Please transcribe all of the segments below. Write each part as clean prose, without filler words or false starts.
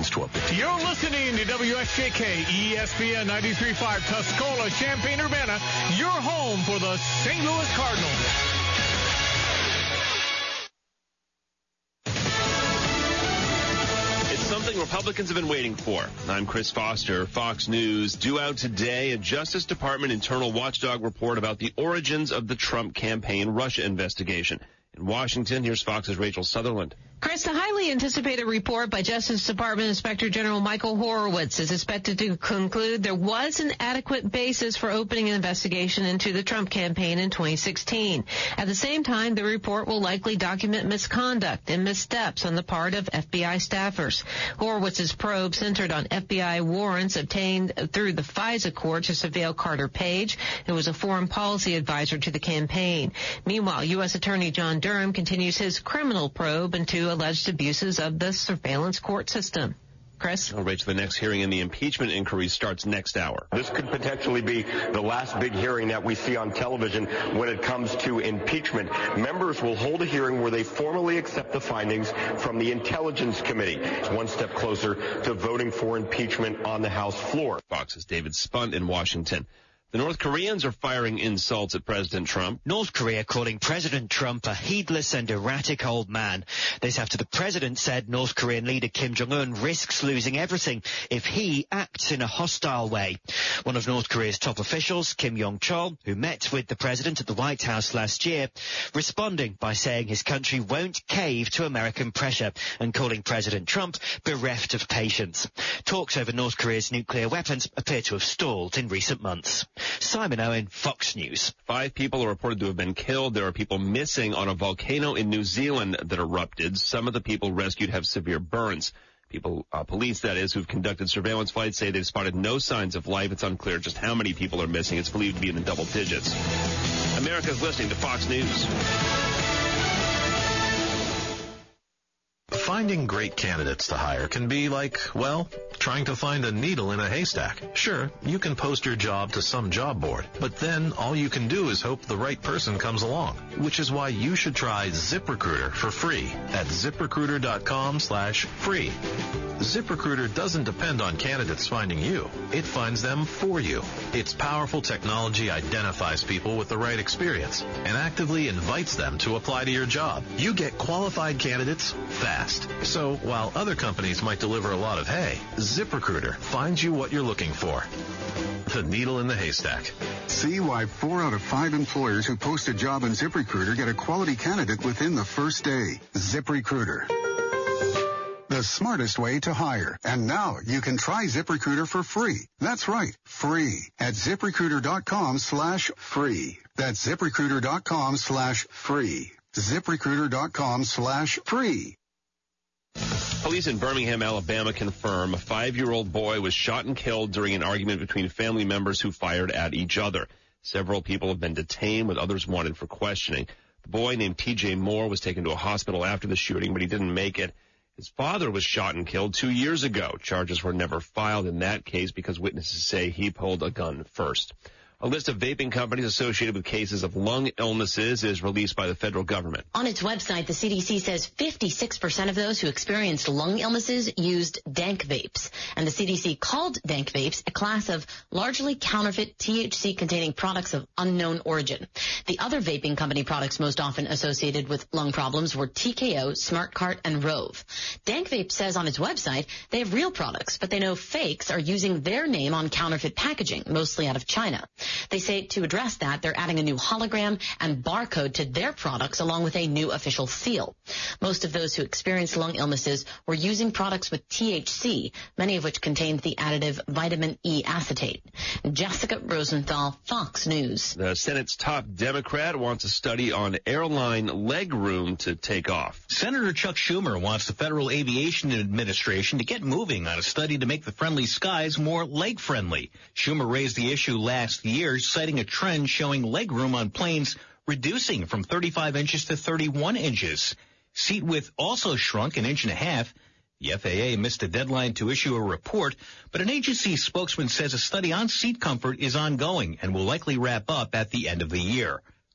Licensed to operate. You're listening to WSJK ESPN 93.5 Tuscola, Champaign-Urbana, your home for the St. Louis Cardinals. Something Republicans have been waiting for. I'm Chris Foster, Fox News. Due out today, a Justice Department internal watchdog report about the origins of the Trump campaign Russia investigation. In Washington, here's Fox's Rachel Sutherland. Chris, the highly anticipated report by Justice Department Inspector General Michael Horowitz is expected to conclude there was an adequate basis for opening an investigation into the Trump campaign in 2016. At the same time, the report will likely document misconduct and missteps on the part of FBI staffers. Horowitz's probe centered on FBI warrants obtained through the FISA court to surveil Carter Page, who was a foreign policy advisor to the campaign. Meanwhile, U.S. Attorney John Durham continues his criminal probe into alleged abuses of the surveillance court system. Chris? Well, Rachel, the next hearing in the impeachment inquiry starts next hour. This could potentially be the last big hearing that we see on television when it comes to impeachment. Members will hold a hearing where they formally accept the findings from the Intelligence Committee. It's one step closer to voting for impeachment on the House floor. Fox's David Spunt in Washington. The North Koreans are firing insults at President Trump. North Korea calling President Trump a heedless and erratic old man. This after the president said North Korean leader Kim Jong-un risks losing everything if he acts in a hostile way. One of North Korea's top officials, Kim Yong-chol, who met with the president at the White House last year, responding by saying his country won't cave to American pressure and calling President Trump bereft of patience. Talks over North Korea's nuclear weapons appear to have stalled in recent months. Simon Owen, Fox News. 5 people are reported to have been killed. There are people missing on a volcano in New Zealand that erupted. Some of the people rescued have severe burns. Police, that is, who've conducted surveillance flights say they've spotted no signs of life. It's unclear just how many people are missing. It's believed to be in the double digits. America's listening to Fox News. Finding great candidates to hire can be like, well, trying to find a needle in a haystack. Sure, you can post your job to some job board, but then all you can do is hope the right person comes along, which is why you should try ZipRecruiter for free at ZipRecruiter.com/free. ZipRecruiter doesn't depend on candidates finding you. It finds them for you. Its powerful technology identifies people with the right experience and actively invites them to apply to your job. You get qualified candidates fast. So while other companies might deliver a lot of hay, ZipRecruiter finds you what you're looking for. The needle in the haystack. See why 4 out of 5 employers who post a job on ZipRecruiter get a quality candidate within the first day. ZipRecruiter. The smartest way to hire. And now you can try ZipRecruiter for free. That's right, free at ZipRecruiter.com/free. That's ZipRecruiter.com/free. ZipRecruiter.com/free. Police in Birmingham, Alabama confirm a 5-year-old boy was shot and killed during an argument between family members who fired at each other. Several people have been detained with others wanted for questioning. The boy named T.J. Moore was taken to a hospital after the shooting, but he didn't make it. His father was shot and killed 2 years ago. Charges were never filed in that case because witnesses say he pulled a gun first. A list of vaping companies associated with cases of lung illnesses is released by the federal government. On its website, the CDC says 56% of those who experienced lung illnesses used dank vapes. And the CDC called dank vapes a class of largely counterfeit THC-containing products of unknown origin. The other vaping company products most often associated with lung problems were TKO, SmartCart, and Rove. Dank Vape says on its website they have real products, but they know fakes are using their name on counterfeit packaging, mostly out of China. They say to address that, they're adding a new hologram and barcode to their products along with a new official seal. Most of those who experienced lung illnesses were using products with THC, many of which contained the additive vitamin E acetate. Jessica Rosenthal, Fox News. The Senate's top Democrat wants a study on airline legroom to take off. Senator Chuck Schumer wants the Federal Aviation Administration to get moving on a study to make the friendly skies more leg-friendly. Schumer raised the issue last year, citing a trend showing legroom on planes reducing from 35 inches to 31 inches. Seat width also shrunk 1.5 inches. The FAA missed a deadline to issue a report, but an agency spokesman says a study on seat comfort is ongoing and will likely wrap up at the end of the year.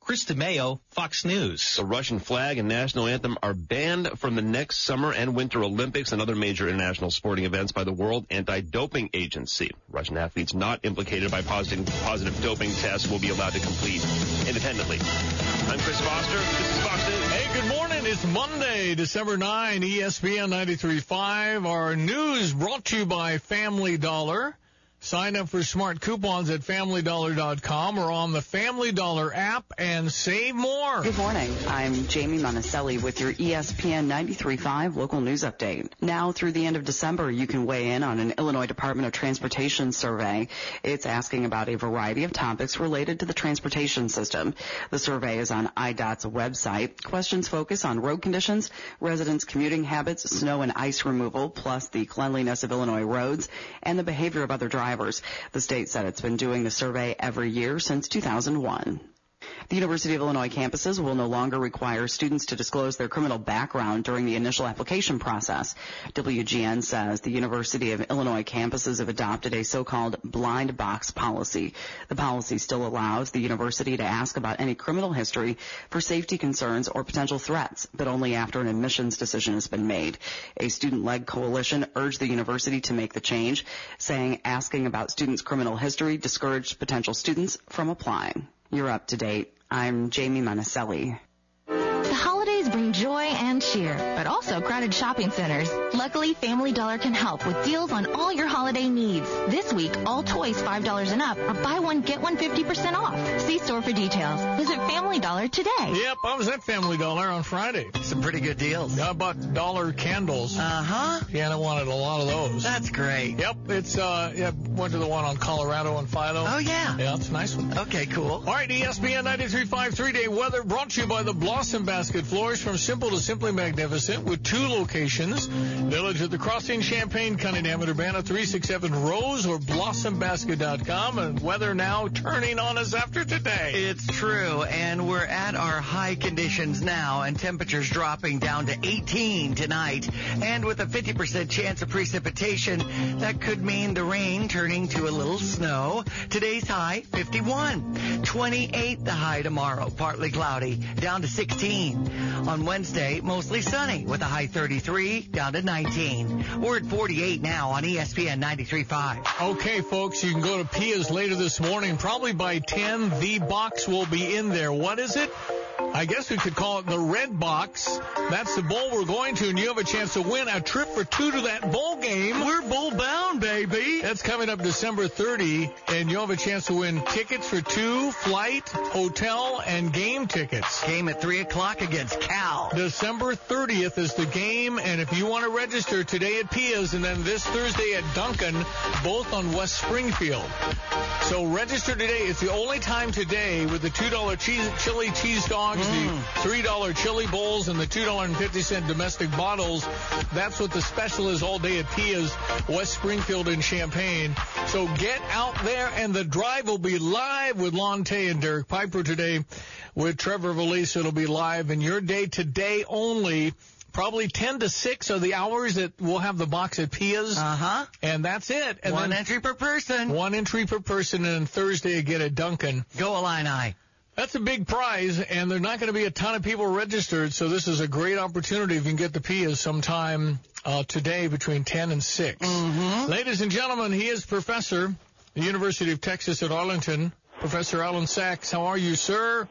Chris DeMeo, Fox News. The Russian flag and national anthem are banned from the next summer and winter Olympics and other major international sporting events by the World Anti-Doping Agency. Russian athletes not implicated by positive doping tests will be allowed to compete independently. I'm Chris Foster. This is Fox News. Hey, good morning. It's Monday, December 9, ESPN 93.5. Our news brought to you by Family Dollar. Sign up for smart coupons at FamilyDollar.com or on the Family Dollar app and save more. Good morning. I'm Jamie Monticelli with your ESPN 93.5 local news update. Now through the end of December, you can weigh in on an Illinois Department of Transportation survey. It's asking about a variety of topics related to the transportation system. The survey is on IDOT's website. Questions focus on road conditions, residents' commuting habits, snow and ice removal, plus the cleanliness of Illinois roads and the behavior of other drivers. The state said it's been doing the survey every year since 2001. The University of Illinois campuses will no longer require students to disclose their criminal background during the initial application process. WGN says the University of Illinois campuses have adopted a so-called blind box policy. The policy still allows the university to ask about any criminal history for safety concerns or potential threats, but only after an admissions decision has been made. A student-led coalition urged the university to make the change, saying asking about students' criminal history discouraged potential students from applying. You're up to date. I'm Jamie Monticelli. The holidays bring joy and cheer, but also crowded shopping centers. Luckily, Family Dollar can help with deals on all your holiday needs. This week, all toys $5 and up are buy one, get one 50% off. See store for details. Visit Family Dollar today. Yep, I was at Family Dollar on Friday. Some pretty good deals. I bought dollar candles. Uh-huh. Deanna wanted a lot of those. That's great. Yep, it's, went to the one on Colorado and Philo. Oh, yeah. Yeah, it's a nice one. Okay, cool. All right, ESPN 93.5 3-day weather brought to you by the Blossom Basket Floors. From simple to simply magnificent with 2 locations. Village at the Crossing, Champaign, Cunningham, and Urbana, 367 Rose or blossombasket.com. And weather now turning on us after today. It's true, and we're at our high conditions now, and temperatures dropping down to 18 tonight. And with a 50% chance of precipitation, that could mean the rain turning to a little snow. Today's high, 51. 28 the high tomorrow, partly cloudy, down to 16. On Wednesday, mostly sunny with a high 33 down to 19. We're at 48 now on ESPN 93.5. Okay, folks, you can go to Pia's later this morning. Probably by 10, the box will be in there. What is it? I guess we could call it the Red Box. That's the bowl we're going to, and you have a chance to win a trip for 2 to that bowl game. We're bowl bound, baby. That's coming up December 30, and you'll have a chance to win tickets for 2, flight, hotel, and game tickets. Game at 3 o'clock against Cal. December 30th is the game, and if you want to register today at Pia's and then this Thursday at Duncan, both on West Springfield. So register today. It's the only time today with the $2 chili cheese dogs, the $3 chili bowls, and the $2.50 domestic bottles. That's what the special is all day at Pia's, West Springfield and Champaign. So get out there, and the drive will be live with Lon Tay and Derek Piper today. With Trevor Valise, it'll be live. And your day today only, probably 10 to 6 are the hours that we'll have the box at Pia's. Uh-huh. And that's it. And one then entry per person. 1 entry per person, and Thursday again at Duncan. Go Illini. That's a big prize, and there's not going to be a ton of people registered, so this is a great opportunity if you can get the Pia's sometime today between 10 and 6. Mm-hmm. Ladies and gentlemen, he is Professor at the University of Texas at Arlington, Professor Alan Sachs. How are you, sir?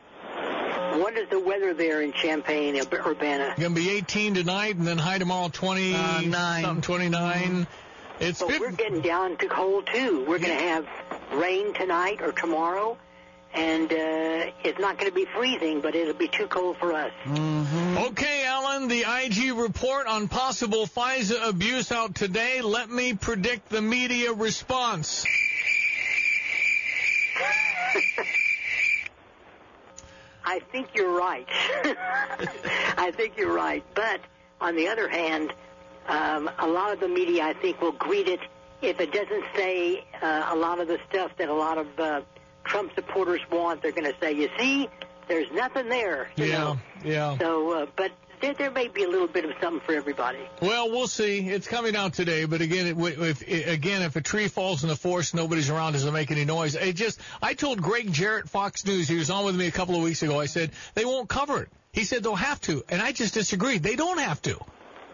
What is the weather there in Champaign, Urbana? Going to be 18 tonight, and then high tomorrow, 29. But we're getting down to cold, too. We're going to have rain tonight or tomorrow, and it's not going to be freezing, but it'll be too cold for us. Mm-hmm. Okay, Alan, the IG report on possible FISA abuse out today. Let me predict the media response. I think you're right. I think you're right. But on the other hand, a lot of the media, I think, will greet it if it doesn't say a lot of the stuff that a lot of Trump supporters want. They're going to say, you see, there's nothing there. You know? Yeah. So, but there may be a little bit of something for everybody. Well, we'll see. It's coming out today, but again, if a tree falls in the forest, nobody's around, doesn't make any noise. I told Greg Jarrett, Fox News, he was on with me a couple of weeks ago. I said they won't cover it. He said they'll have to, and I just disagreed. They don't have to.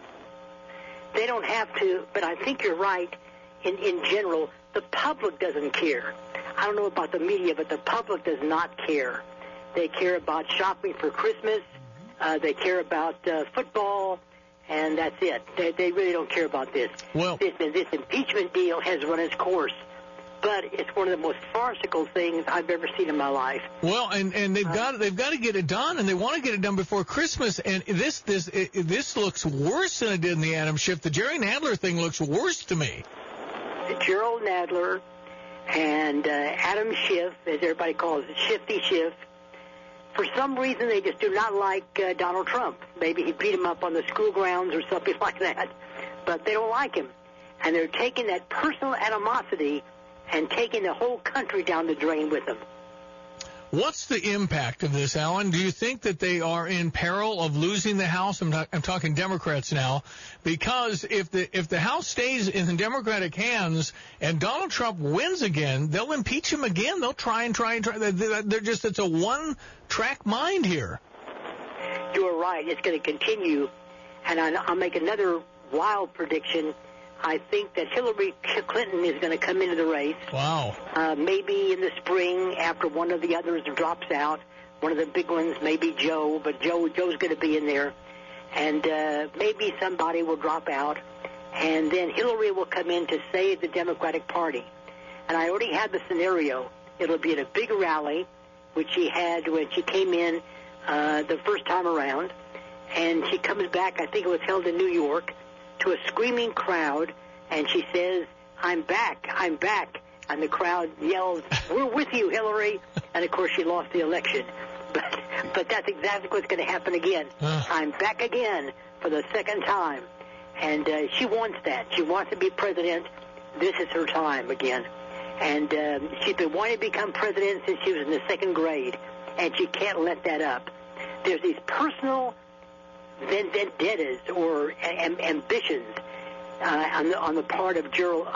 They don't have to, but I think you're right. In general, the public doesn't care. I don't know about the media, but the public does not care. They care about shopping for Christmas. They care about football, and that's it. They really don't care about this. Well, this impeachment deal has run its course, but it's one of the most farcical things I've ever seen in my life. Well, and they've got to get it done, and they want to get it done before Christmas. And this looks worse than it did in the Adam Schiff. The Jerry Nadler thing looks worse to me. Gerald Nadler and Adam Schiff, as everybody calls it, Shifty Schiff. For some reason, they just do not like Donald Trump. Maybe he beat him up on the school grounds or something like that. But they don't like him. And they're taking that personal animosity and taking the whole country down the drain with them. What's the impact of this, Alan? Do you think that they are in peril of losing the House? I'm talking Democrats now, because if the House stays in the Democratic hands and Donald Trump wins again, they'll impeach him again. They'll try. It's a one-track mind here. You're right. It's going to continue, and I'll make another wild prediction. I think that Hillary Clinton is going to come into the race. Wow. Maybe in the spring after one of the others drops out. One of the big ones, maybe Joe, but Joe's going to be in there. And maybe somebody will drop out. And then Hillary will come in to save the Democratic Party. And I already had the scenario. It'll be at a big rally, which she had when she came in the first time around. And she comes back, I think it was held in New York, to a screaming crowd, and she says, I'm back. And the crowd yells, we're with you, Hillary. And, of course, she lost the election. But that's exactly what's going to happen again. I'm back again for the second time. And she wants that. She wants to be president. This is her time again. And she's been wanting to become president since she was in the second grade, and she can't let that up. There's these personal vendettas or ambitions on the part of Gerald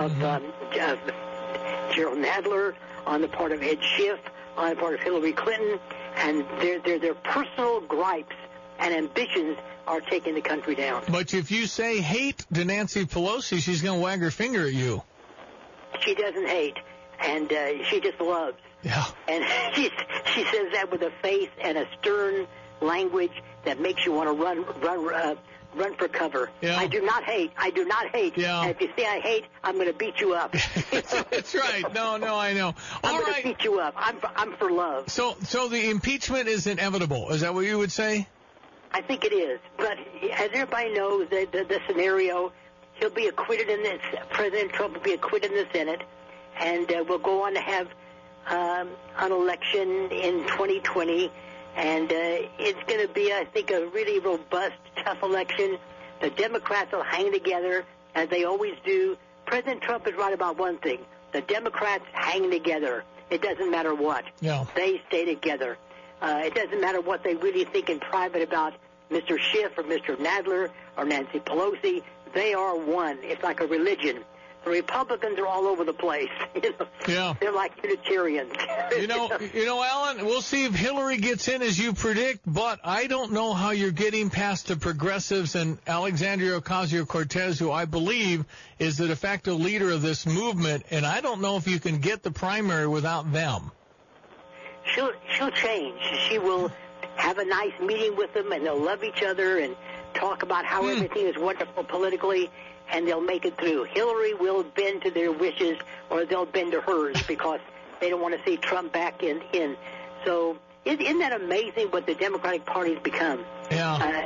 Nadler, on the part of Ed Schiff, on the part of Hillary Clinton, and their personal gripes and ambitions are taking the country down. But if you say hate to Nancy Pelosi, she's going to wag her finger at you. She doesn't hate, and she just loves. Yeah. And she says that with a face and a stern language that makes you want to run for cover. Yeah. I do not hate. Yeah. And if you say I hate, I'm going to beat you up. That's right. No, I know. I'm going to beat you up. I'm for love. So the impeachment is inevitable. Is that what you would say? I think it is. But as everybody knows, the scenario, he'll be acquitted in this. President Trump will be acquitted in the Senate, and we'll go on to have an election in 2020. And it's going to be, I think, a really robust, tough election. The Democrats will hang together, as they always do. President Trump is right about one thing. The Democrats hang together. It doesn't matter what. Yeah. They stay together. It doesn't matter what they really think in private about Mr. Schiff or Mr. Nadler or Nancy Pelosi. They are one. It's like a religion. The Republicans are all over the place. Yeah. They're like Unitarians. You know, Alan, we'll see if Hillary gets in as you predict, but I don't know how you're getting past the progressives and Alexandria Ocasio-Cortez, who I believe is the de facto leader of this movement, and I don't know if you can get the primary without them. She'll change. She will have a nice meeting with them, and they'll love each other and talk about how everything is wonderful politically, and they'll make it through. Hillary will bend to their wishes, or they'll bend to hers, because they don't want to see Trump back in. So isn't that amazing what the Democratic Party's become? Yeah.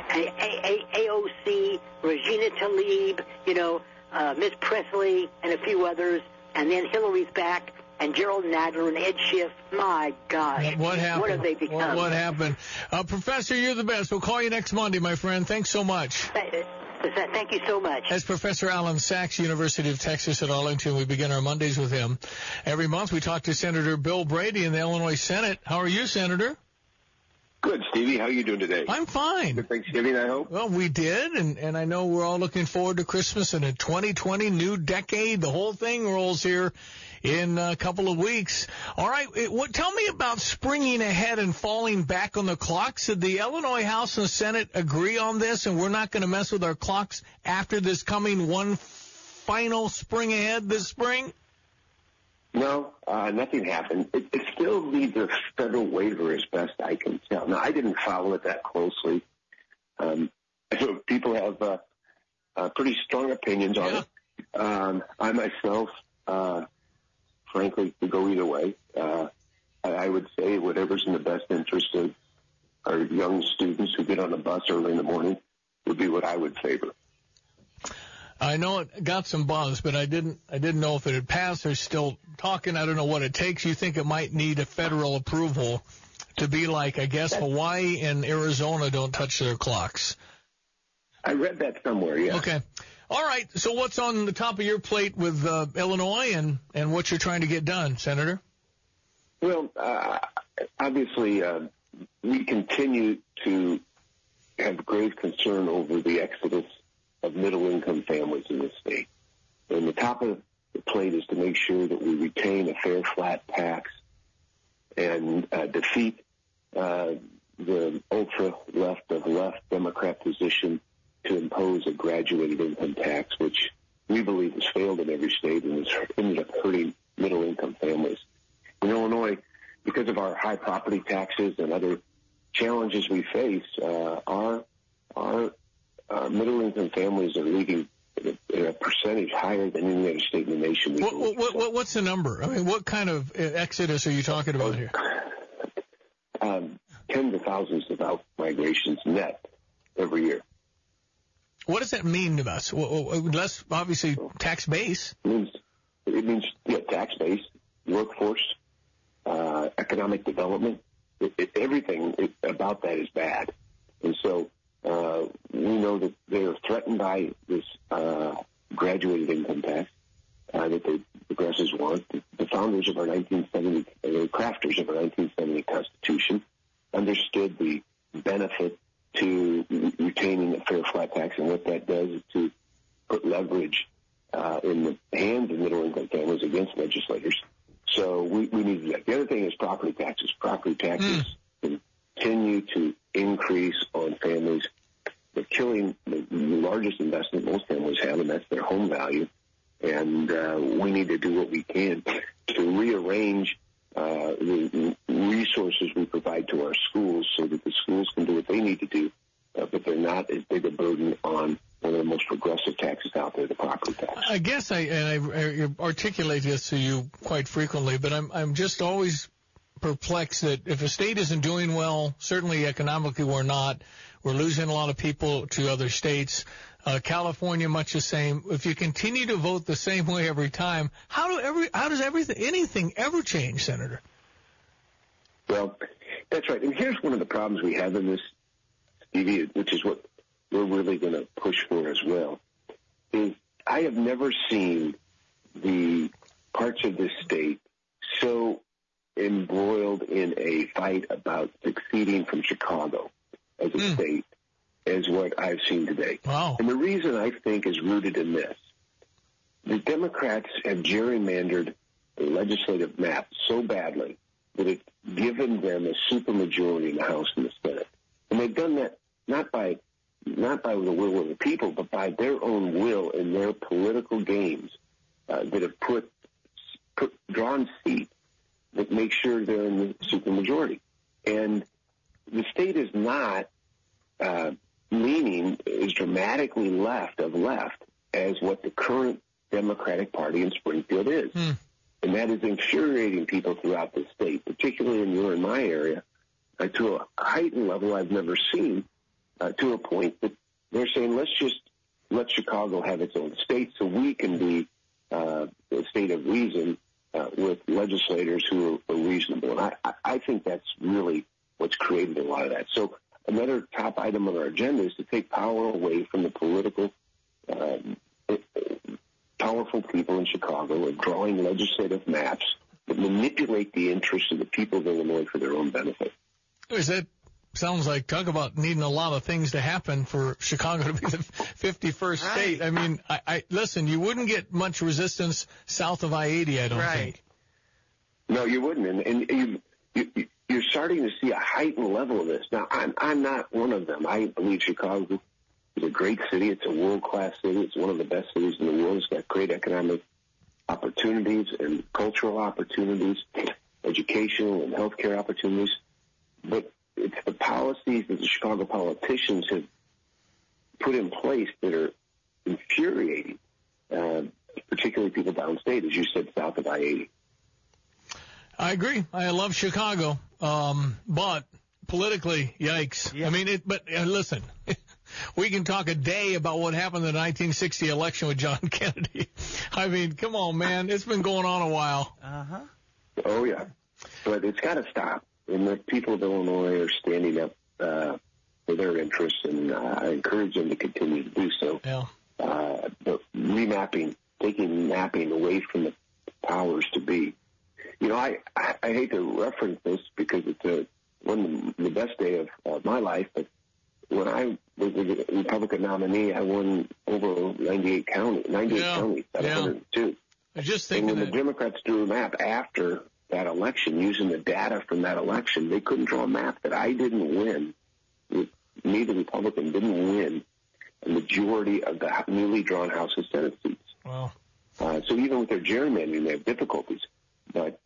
AOC, Regina Tlaib, Miss Presley, and a few others, and then Hillary's back, and Gerald Nadler and Ed Schiff. My gosh. What happened? What have they become? What happened? Professor, you're the best. We'll call you next Monday, my friend. Thanks so much. Thank you so much. That's Professor Alan Sachs, University of Texas at Arlington. We begin our Mondays with him. Every month we talk to Senator Bill Brady in the Illinois Senate. How are you, Senator? Good, Stevie. How are you doing today? I'm fine. Good Thanksgiving, I hope. Well, we did, and I know we're all looking forward to Christmas and a 2020 new decade. The whole thing rolls here in a couple of weeks. All right, tell me about springing ahead and falling back on the clocks. Did the Illinois House and the Senate agree on this, and we're not going to mess with our clocks after this coming one final spring ahead this spring? No, nothing happened. It still needs a federal waiver as best I can tell. Now, I didn't follow it that closely. So people have pretty strong opinions on it. I myself, frankly, could go either way. I would say whatever's in the best interest of our young students who get on the bus early in the morning would be what I would favor. I know it got some buzz, but I didn't know if it had passed. They're still talking. I don't know what it takes. You think it might need a federal approval to be like, I guess, Hawaii and Arizona don't touch their clocks. I read that somewhere, yeah. Okay. All right. So what's on the top of your plate with Illinois and what you're trying to get done, Senator? Well, obviously, we continue to have grave concern over the exodus of middle-income families in this state. And the top of the plate is to make sure that we retain a fair, flat tax and defeat the ultra-left of left Democrat position to impose a graduated income tax, which we believe has failed in every state and has ended up hurting middle-income families. In Illinois, because of our high property taxes and other challenges we face, our middle-income families are leaving at a percentage higher than any other state in the nation. What's the number? I mean, what kind of exodus are you talking about here? Tens of thousands of out-migrations net every year. What does that mean to us? Less, obviously, tax base. It means tax base, workforce, economic development. Everything about that is bad. And so we know that they are threatened by this graduated income tax that the progressives want. The founders of our 1970, the crafters of our 1970 Constitution understood the benefit to retaining a fair flat tax, and what that does is to put leverage in the hands of middle-income families against legislators. So we need to do that. The other thing is property taxes. Property taxes continue to increase on families. They're killing the largest investment most families have, and that's their home value. And we need to do what we can to rearrange the resources we provide to our schools so that the schools can do what they need to do, but they're not as big a burden on one of the most progressive taxes out there, the property tax. I guess I articulate this to you quite frequently, but I'm just always perplexed that if a state isn't doing well, certainly economically we're not. We're losing a lot of people to other states. California, much the same. If you continue to vote the same way every time, how does anything ever change, Senator? Well, that's right. And here's one of the problems we have in this, Stevie, which is what we're really going to push for as well, is I have never seen the parts of this state so embroiled in a fight about succeeding from Chicago as a state as what I've seen today. Wow. And the reason I think is rooted in this. The Democrats have gerrymandered the legislative map so badly that it's given them a supermajority in the House and the Senate. And they've done that not by the will of the people, but by their own will in their political games that have drawn seats that make sure they're in the supermajority. And the state is not leaning as dramatically left as what the current Democratic Party in Springfield is. And that is infuriating people throughout the state, particularly in your and my area, to a heightened level I've never seen, to a point that they're saying, let's just let Chicago have its own state so we can be a state of reason with legislators who are reasonable. And I think that's really what's created a lot of that. So another top item on our agenda is to take power away from the political, powerful people in Chicago of drawing legislative maps that manipulate the interests of the people of Illinois for their own benefit. Is that sounds like, talk about needing a lot of things to happen for Chicago to be the 51st state. I mean, listen, you wouldn't get much resistance south of I-80, I don't think. No, you wouldn't. And you're starting to see a heightened level of this. Now, I'm not one of them. I believe Chicago is a great city. It's a world-class city. It's one of the best cities in the world. It's got great economic opportunities and cultural opportunities, educational and healthcare opportunities. But it's the policies that the Chicago politicians have put in place that are infuriating, particularly people downstate, as you said, south of I-80. I agree. I love Chicago, but politically, yikes. Yeah. I mean, but listen, we can talk a day about what happened in the 1960 election with John Kennedy. I mean, come on, man. It's been going on a while. Uh-huh. Oh, yeah. But it's got to stop. And the people of Illinois are standing up for their interests, and I encourage them to continue to do so. Yeah. But taking mapping away from the powers to be. You know, I hate to reference this because it's one of the best day of my life, but when I was a Republican nominee, I won over 98 counties out of 102. I was just thinking and when the Democrats drew a map after that election, using the data from that election, they couldn't draw a map that I didn't win. Me, the Republican, didn't win a majority of the newly drawn House and Senate seats. Wow. So even with their gerrymandering, they have difficulties. But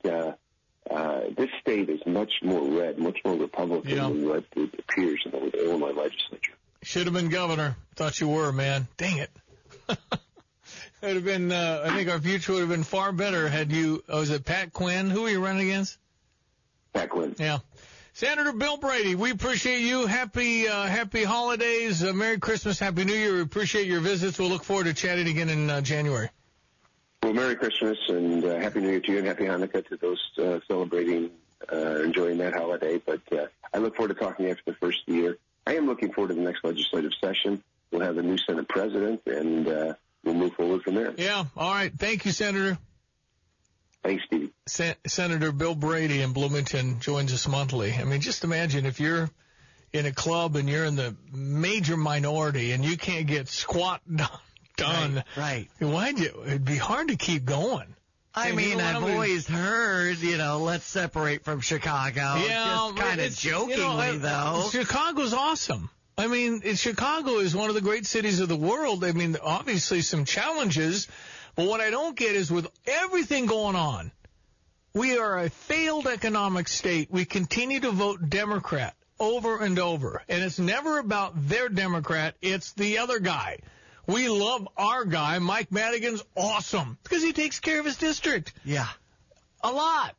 this state is much more red, much more Republican than what it appears in the Illinois legislature. Should have been governor. Thought you were, man. Dang it. It would have been, I think our future would have been far better had you, was it Pat Quinn? Who were you running against? Pat Quinn. Yeah. Senator Bill Brady, we appreciate you. Happy holidays. Merry Christmas. Happy New Year. We appreciate your visits. We'll look forward to chatting again in January. Well, Merry Christmas and Happy New Year to you, and Happy Hanukkah to those celebrating, enjoying that holiday. But I look forward to talking after the first of the year. I am looking forward to the next legislative session. We'll have a new Senate president, and we'll move forward from there. Yeah. All right. Thank you, Senator. Thanks, Stevie. Senator Bill Brady in Bloomington joins us monthly. I mean, just imagine if you're in a club and you're in the major minority and you can't get squat done. Right. It'd be hard to keep going. I mean, I've always heard, let's separate from Chicago. Yeah, just kind of jokingly, though. Chicago's awesome. I mean, Chicago is one of the great cities of the world. I mean, obviously some challenges, but what I don't get is with everything going on, we are a failed economic state. We continue to vote Democrat over and over, and it's never about their Democrat. It's the other guy. We love our guy. Mike Madigan's awesome because he takes care of his district. Yeah. A lot.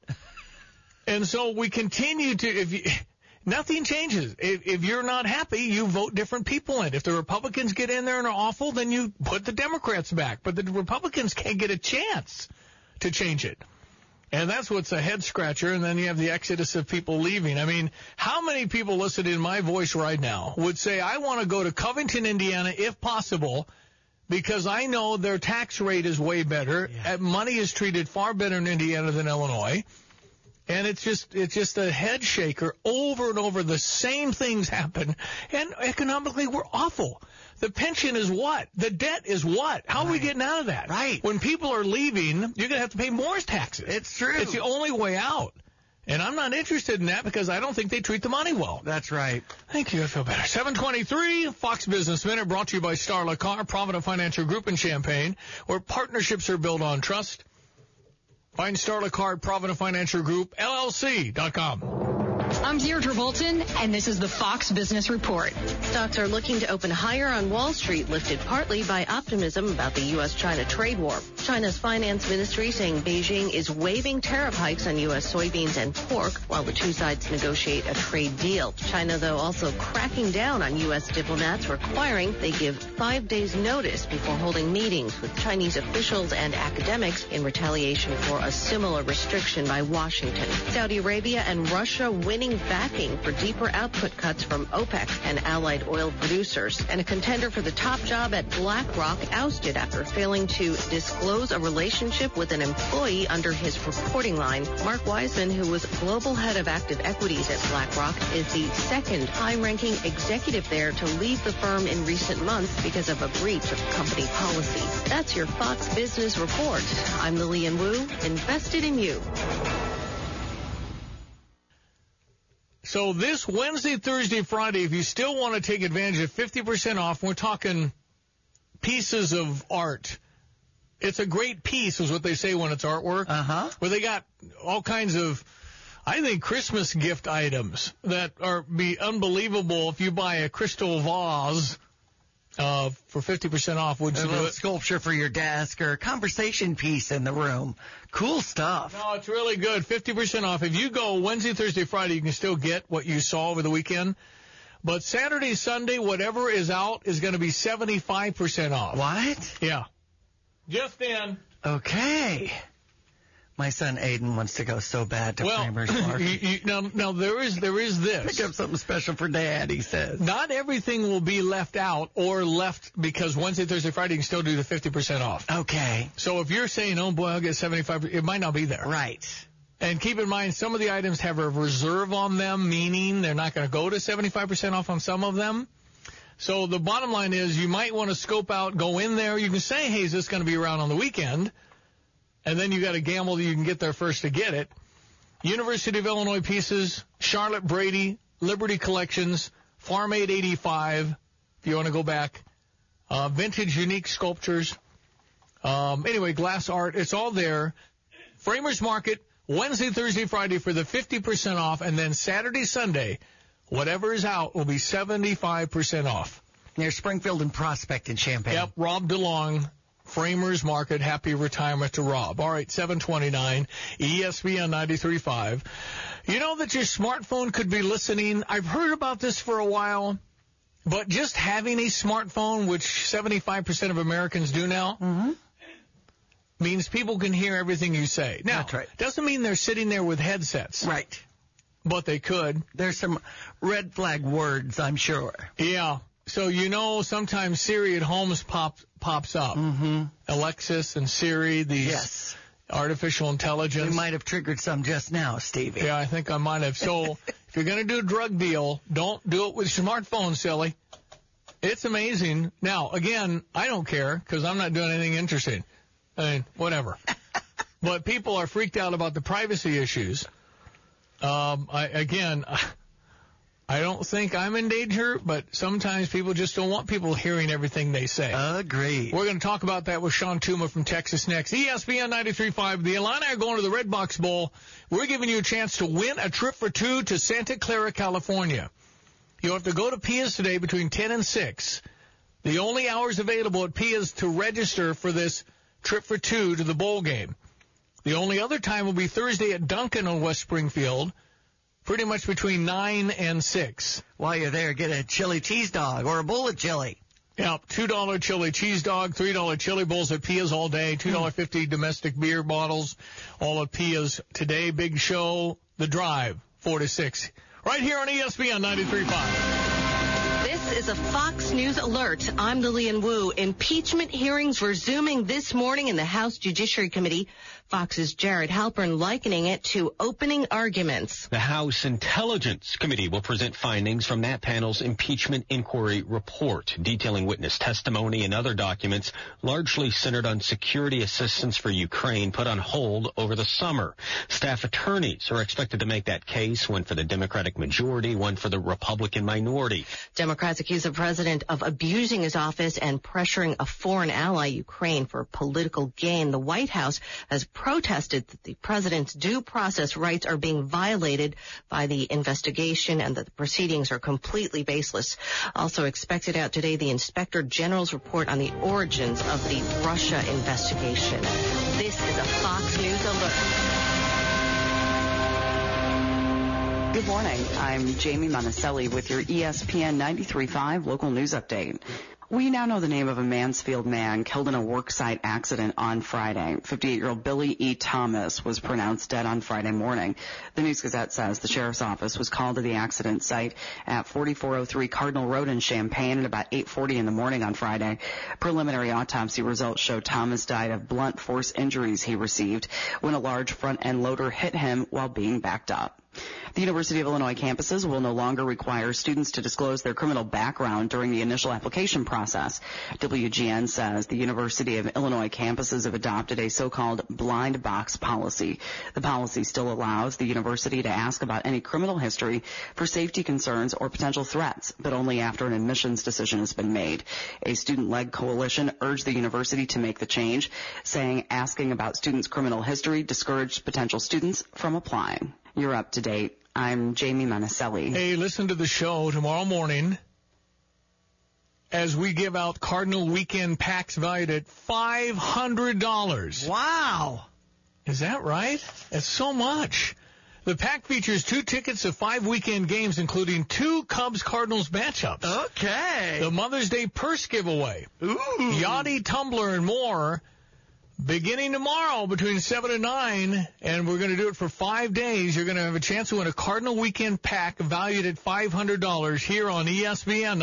And so we continue to, nothing changes. If you're not happy, you vote different people in. If the Republicans get in there and are awful, then you put the Democrats back. But the Republicans can't get a chance to change it. And that's what's a head scratcher. And then you have the exodus of people leaving. I mean, how many people listening to my voice right now would say, I want to go to Covington, Indiana, if possible, because I know their tax rate is way better. Yeah. Money is treated far better in Indiana than Illinois. And it's just a head shaker. Over and over, the same things happen. And economically, we're awful. The pension is what? The debt is what? How are we getting out of that? Right. When people are leaving, you're going to have to pay more taxes. It's true. It's the only way out. And I'm not interested in that because I don't think they treat the money well. That's right. Thank you. I feel better. 7:23, Fox Business Minute, brought to you by Starla Car, Provident Financial Group in Champaign, where partnerships are built on trust. Find Starla Car, Provident Financial Group, LLC.com. I'm Deirdre Bolton, and this is the Fox Business Report. Stocks are looking to open higher on Wall Street, lifted partly by optimism about the U.S.-China trade war. China's finance ministry saying Beijing is waiving tariff hikes on U.S. soybeans and pork while the two sides negotiate a trade deal. China, though, also cracking down on U.S. diplomats, requiring they give 5 days' notice before holding meetings with Chinese officials and academics in retaliation for a similar restriction by Washington. Saudi Arabia and Russia winning gaining backing for deeper output cuts from OPEC and allied oil producers. And a contender for the top job at BlackRock ousted after failing to disclose a relationship with an employee under his reporting line. Mark Wiseman, who was global head of active equities at BlackRock, is the second high-ranking executive there to leave the firm in recent months because of a breach of company policy. That's your Fox Business Report. I'm Lillian Wu, invested in you. So this Wednesday, Thursday, Friday, if you still want to take advantage of 50% off, we're talking pieces of art. It's a great piece is what they say when it's artwork. Where they got all kinds of, I think, Christmas gift items that be unbelievable if you buy a crystal vase for 50% off. Would you do it? Sculpture for your desk or a conversation piece in the room. Cool stuff. No, it's really good. 50% off. If you go Wednesday, Thursday, Friday, you can still get what you saw over the weekend. But Saturday, Sunday, whatever is out is going to be 75% off. What? Yeah. Just in. Okay. My son Aiden wants to go so bad to Framers Market. Now there is this. Pick up something special for Dad, he says. Not everything will be left out or left because Wednesday, Thursday, Friday you can still do the 50% off. Okay. So if you're saying, oh boy, I'll get 75%, it might not be there. Right. And keep in mind, some of the items have a reserve on them, meaning they're not going to go to 75% off on some of them. So the bottom line is you might want to scope out, go in there. You can say, hey, is this going to be around on the weekend? And then you got to gamble that you can get there first to get it. University of Illinois pieces, Charlotte Brady, Liberty Collections, Farm Aid 85, if you want to go back, vintage unique sculptures. Anyway, glass art, it's all there. Framers Market, Wednesday, Thursday, Friday for the 50% off, and then Saturday, Sunday, whatever is out will be 75% off. Near Springfield and Prospect in Champaign. Yep, Rob DeLong. Framers Market, happy retirement to Rob. All right, 729, ESPN 93.5. You know that your smartphone could be listening? I've heard about this for a while, but just having a smartphone, which 75% of Americans do now, means people can hear everything you say. Now, that's right. Doesn't mean they're sitting there with headsets. Right. But they could. There's some red flag words, I'm sure. Yeah. So, sometimes Siri at home pops up. Alexis and Siri, these artificial intelligence. We might have triggered some just now, Stevie. Yeah, I think I might have. So, if you're going to do a drug deal, don't do it with your smartphone, silly. It's amazing. Now, again, I don't care because I'm not doing anything interesting. I mean, whatever. But people are freaked out about the privacy issues. I don't think I'm in danger, but sometimes people just don't want people hearing everything they say. Agreed. We're going to talk about that with Sean Tuma from Texas next. ESPN 93.5. The Illini are going to the Red Box Bowl. We're giving you a chance to win a trip for two to Santa Clara, California. You'll have to go to Pia's today between 10 and 6. The only hours available at Pia's to register for this trip for two to the bowl game. The only other time will be Thursday at Duncan on West Springfield. Pretty much between 9 and 6. While you're there, get a chili cheese dog or a bowl of chili. Yep, $2 chili cheese dog, $3 chili bowls at Pia's all day, $2.50 domestic beer bottles, all at Pia's today. Big show, The Drive, 4 to 6. Right here on ESPN 93.5. This is a Fox News alert. I'm Lillian Wu. Impeachment hearings resuming this morning in the House Judiciary Committee. Fox's Jared Halpern likening it to opening arguments. The House Intelligence Committee will present findings from that panel's impeachment inquiry report, detailing witness testimony and other documents largely centered on security assistance for Ukraine put on hold over the summer. Staff attorneys are expected to make that case, one for the Democratic majority, one for the Republican minority. Democrats accuse the president of abusing his office and pressuring a foreign ally, Ukraine, for political gain. The White House has protested that the president's due process rights are being violated by the investigation and that the proceedings are completely baseless. Also expected out today, the Inspector General's report on the origins of the Russia investigation. This is a Fox News alert. Good morning. I'm Jamie Monticelli with your ESPN 93.5 local news update. We now know the name of a Mansfield man killed in a worksite accident on Friday. 58-year-old Billy E. Thomas was pronounced dead on Friday morning. The News-Gazette says the sheriff's office was called to the accident site at 4403 Cardinal Road in Champaign at about 8:40 in the morning on Friday. Preliminary autopsy results show Thomas died of blunt force injuries he received when a large front-end loader hit him while being backed up. The University of Illinois campuses will no longer require students to disclose their criminal background during the initial application process. WGN says the University of Illinois campuses have adopted a so-called blind box policy. The policy still allows the university to ask about any criminal history for safety concerns or potential threats, but only after an admissions decision has been made. A student-led coalition urged the university to make the change, saying asking about students' criminal history discouraged potential students from applying. You're up to date. I'm Jamie Monticelli. Hey, listen to the show tomorrow morning as we give out Cardinal weekend packs valued at $500. Wow. Is that right? That's so much. The pack features 2 tickets to 5 weekend games, including 2 Cubs-Cardinals matchups. Okay. The Mother's Day purse giveaway. Ooh. Yachty, tumbler, and more. Beginning tomorrow between 7 and 9, and we're going to do it for 5 days. You're going to have a chance to win a Cardinal weekend pack valued at $500 here on ESPN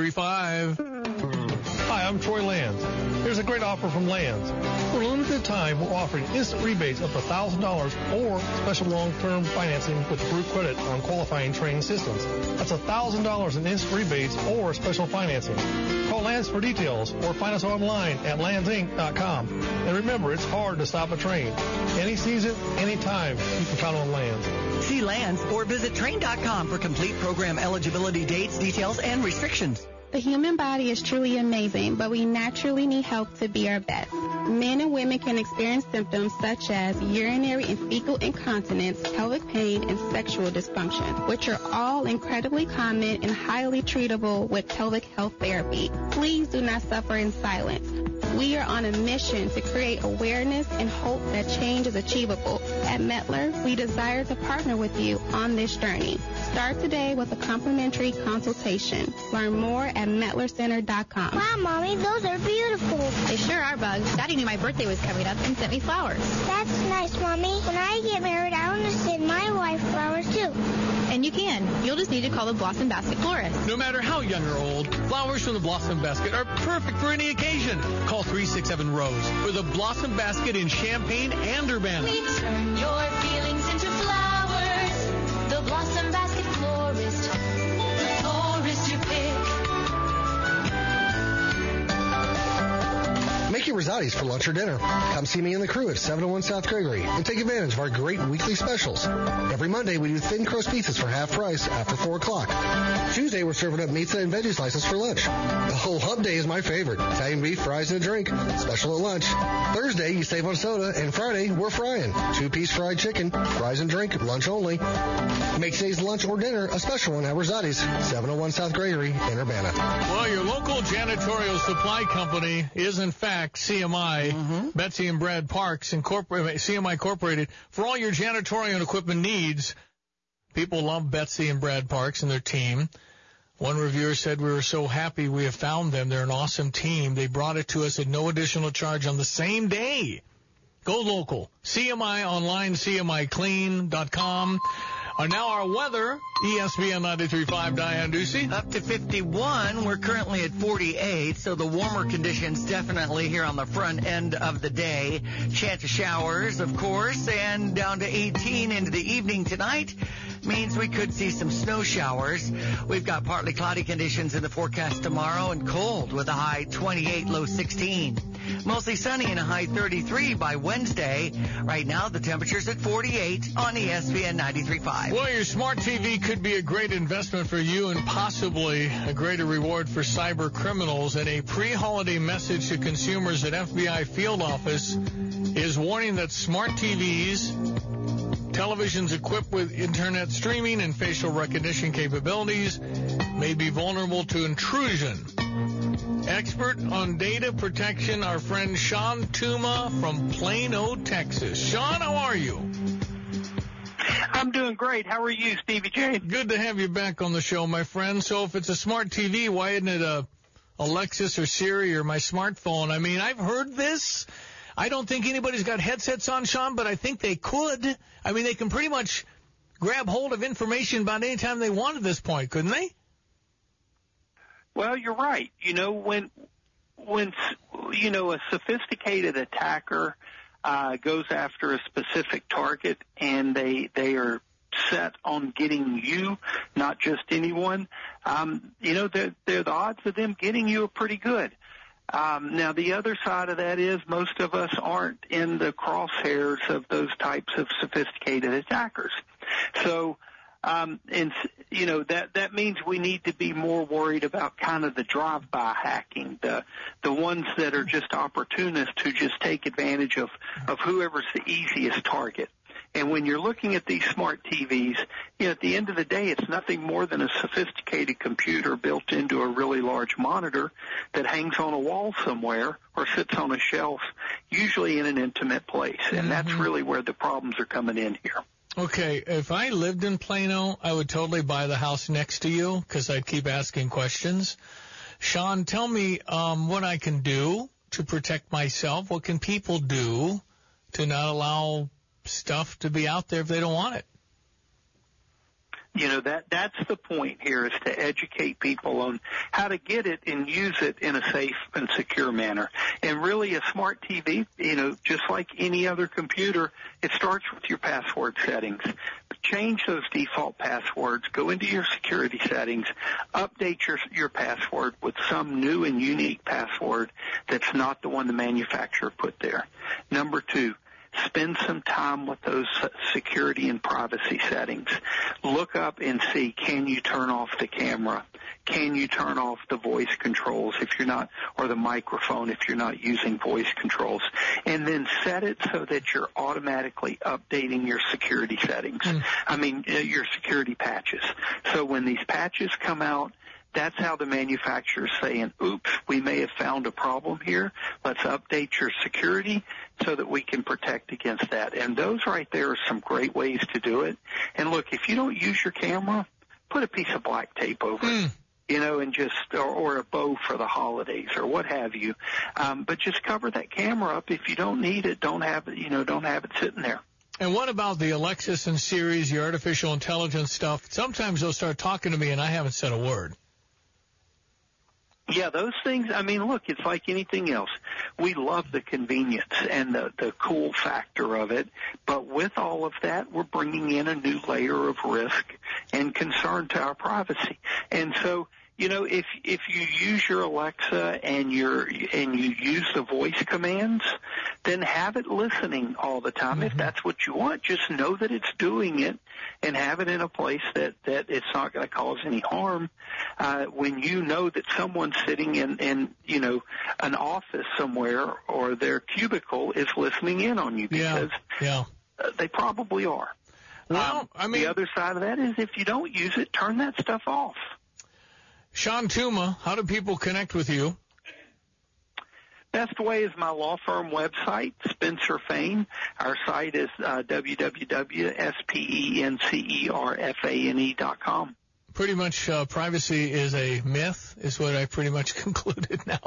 93.5. Hi, I'm Troy Lands. Here's a great offer from Lands. For a limited time, we're offering instant rebates up to $1,000 or special long-term financing with approved credit on qualifying training systems. That's $1,000 in instant rebates or special financing. Call Lands for details or find us online at landsinc.com. And remember, it's hard to stop a train. Any season, any time, you can count on Lands. See Lands or visit train.com for complete program eligibility dates, details, and restrictions. The human body is truly amazing, but we naturally need help to be our best. Men and women can experience symptoms such as urinary and fecal incontinence, pelvic pain, and sexual dysfunction, which are all incredibly common and highly treatable with pelvic health therapy. Please do not suffer in silence. We are on a mission to create awareness and hope that change is achievable. At Mettler, we desire to partner with you on this journey. Start today with a complimentary consultation. Learn more at MEttlerCenter.com. Wow, Mommy, those are beautiful. They sure are, Bugs. Daddy knew my birthday was coming up and sent me flowers. That's nice, Mommy. When I get married, I want to send my wife flowers, too. And you can. You'll just need to call the Blossom Basket florist. No matter how young or old, flowers from the Blossom Basket are perfect for any occasion. Call 367-ROSE for the Blossom Basket in Champaign and Urbana. We turn your feelings into flowers. The Blossom Basket florist. The florist you pick. Make your Rosati's for lunch or dinner. Come see me and the crew at 701 South Gregory and take advantage of our great weekly specials. Every Monday, we do thin crust pizzas for half price after 4 o'clock. Tuesday, we're serving up pizza and veggie slices for lunch. The whole hub day is my favorite. Italian beef, fries, and a drink. Special at lunch. Thursday, you save on soda, and Friday, we're frying. 2-piece fried chicken, fries and drink, lunch only. Make today's lunch or dinner a special one at Rosati's, 701 South Gregory in Urbana. Well, your local janitorial supply company is, in fact, CMI, Betsy and Brad Parks, CMI Incorporated. For all your janitorial and equipment needs, people love Betsy and Brad Parks and their team. One reviewer said, "We were so happy we have found them. They're an awesome team. They brought it to us at no additional charge on the same day." Go local. CMI online, CMIClean.com. Now our weather, ESPN 93.5, Diane Ducey. Up to 51. We're currently at 48, so the warmer conditions definitely here on the front end of the day. Chance of showers, of course, and down to 18 into the evening tonight means we could see some snow showers. We've got partly cloudy conditions in the forecast tomorrow and cold with a high 28, low 16. Mostly sunny and a high 33 by Wednesday. Right now, the temperature's at 48 on ESPN 93.5. Well, your smart TV could be a great investment for you and possibly a greater reward for cyber criminals. And a pre-holiday message to consumers at FBI field office is warning that smart TVs, televisions equipped with internet streaming and facial recognition capabilities, may be vulnerable to intrusion. Expert on data protection, our friend Sean Tuma from Plano, Texas. Sean, how are you? I'm doing great. How are you, Stevie J? Good to have you back on the show, my friend. So if it's a smart TV, why isn't it a Alexis or Siri or my smartphone. I mean, I've heard this. I don't think anybody's got headsets on, Sean, but I think they could. I mean, they can pretty much grab hold of information about any time they want at this point, couldn't they? Well, you're right. You know, when you know, a sophisticated attacker goes after a specific target and they are set on getting you, not just anyone, you know, the odds of them getting you are pretty good. Now, the other side of that is most of us aren't in the crosshairs of those types of sophisticated attackers. So, and you know, that means we need to be more worried about kind of the drive-by hacking, the ones that are just opportunists who just take advantage of whoever's the easiest target. And when you're looking at these smart TVs, you know, at the end of the day, it's nothing more than a sophisticated computer built into a really large monitor that hangs on a wall somewhere or sits on a shelf, usually in an intimate place. And that's really where the problems are coming in here. Okay, if I lived in Plano, I would totally buy the house next to you because I'd keep asking questions. Sean, tell me what I can do to protect myself. What can people do to not allow stuff to be out there if they don't want it? You know, that's the point here, is to educate people on how to get it and use it in a safe and secure manner. And really, a smart TV, you know, just like any other computer, it starts with your password settings. Change those default passwords, go into your security settings, update your password with some new and unique password that's not the one the manufacturer put there. Number 2, spend some time with those security and privacy settings. Look up and see, can you turn off the camera? Can you turn off the voice controls if you're not, or the microphone if you're not using voice controls? And then set it so that you're automatically updating your security settings. I mean, your security patches. So when these patches come out, that's how the manufacturer's saying, oops, we may have found a problem here. Let's update your security so that we can protect against that. And those right there are some great ways to do it. And look, if you don't use your camera, put a piece of black tape over it, you know, and just, or a bow for the holidays or what have you. But just cover that camera up. If you don't need it, don't have it, you know, don't have it sitting there. And what about the Alexis and Siri's, your artificial intelligence stuff? Sometimes they'll start talking to me and I haven't said a word. Yeah, those things, I mean, look, it's like anything else. We love the convenience and the cool factor of it, but with all of that, we're bringing in a new layer of risk and concern to our privacy. And so, you know, if you use your Alexa and you use the voice commands, then have it listening all the time. If that's what you want, just know that it's doing it and have it in a place that it's not going to cause any harm. When you know that someone's sitting in you know, an office somewhere or their cubicle is listening in on you, because they probably are. Well, I mean, the other side of that is if you don't use it, turn that stuff off. Sean Tuma, how do people connect with you? Best way is my law firm website, Spencer Fane. Our site is www.spencerfane.com. Pretty much privacy is a myth, is what I pretty much concluded now.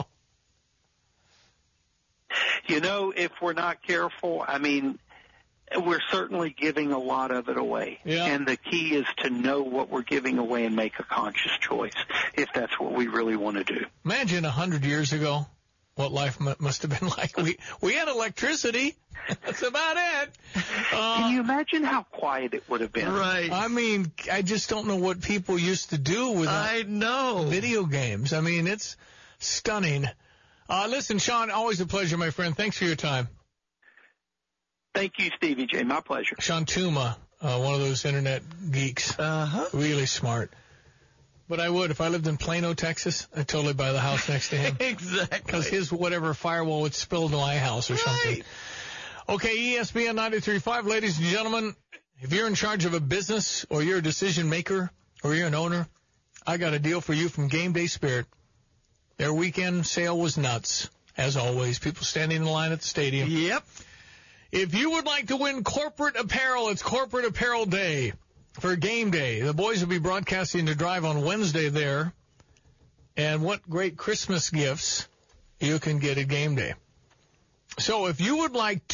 You know, if we're not careful, I mean, we're certainly giving a lot of it away. Yeah. And the key is to know what we're giving away and make a conscious choice, if that's what we really want to do. Imagine 100 years ago what life must have been like. We had electricity. That's about it. Can you imagine how quiet it would have been? Right. I mean, I just don't know what people used to do without video games. I mean, it's stunning. Listen, Sean, always a pleasure, my friend. Thanks for your time. Thank you, Stevie J. My pleasure. Sean Tuma, one of those internet geeks. Really smart. But I would, if I lived in Plano, Texas, I'd totally buy the house next to him. Exactly. Because his whatever firewall would spill to my house or something. Okay, ESPN 93.5, ladies and gentlemen, if you're in charge of a business or you're a decision maker or you're an owner, I got a deal for you from Game Day Spirit. Their weekend sale was nuts, as always. People standing in line at the stadium. Yep. If you would like to win corporate apparel, it's Corporate Apparel Day for Game Day. The boys will be broadcasting the drive on Wednesday there and what great Christmas gifts you can get at game day. So if you would like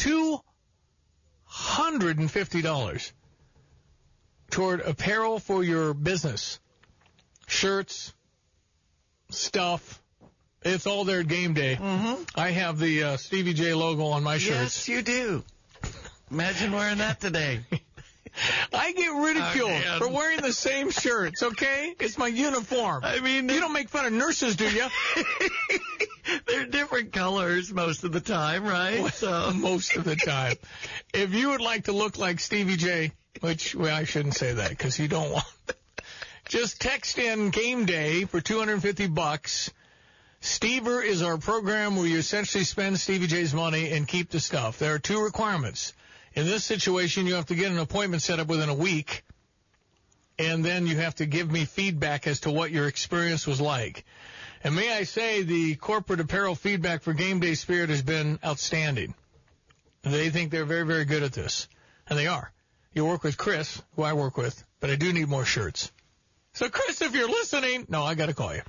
$250 toward apparel for your business, shirts, stuff, it's all there at game day. Mm-hmm. I have the Stevie J logo on my shirts. Yes, you do. Imagine wearing that today. I get ridiculed for wearing the same shirts, okay? It's my uniform. I mean, you don't make fun of nurses, do you? They're different colors most of the time, right? So most of the time. If you would like to look like Stevie J, which, well, I shouldn't say that because you don't want just text in game day for $250. Stever is our program where you essentially spend Stevie J's money and keep the stuff. There are two requirements. In this situation, you have to get an appointment set up within a week, and then you have to give me feedback as to what your experience was like. And may I say, the corporate apparel feedback for Game Day Spirit has been outstanding. They think they're very, very good at this, and they are. You work with Chris, who I work with, but I do need more shirts. So, Chris, if you're listening, no, I got to call you.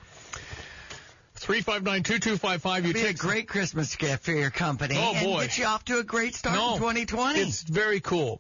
359-2255. It'd be a great Christmas gift for your company. Oh, boy. And get you off to a great start in 2020. It's very cool.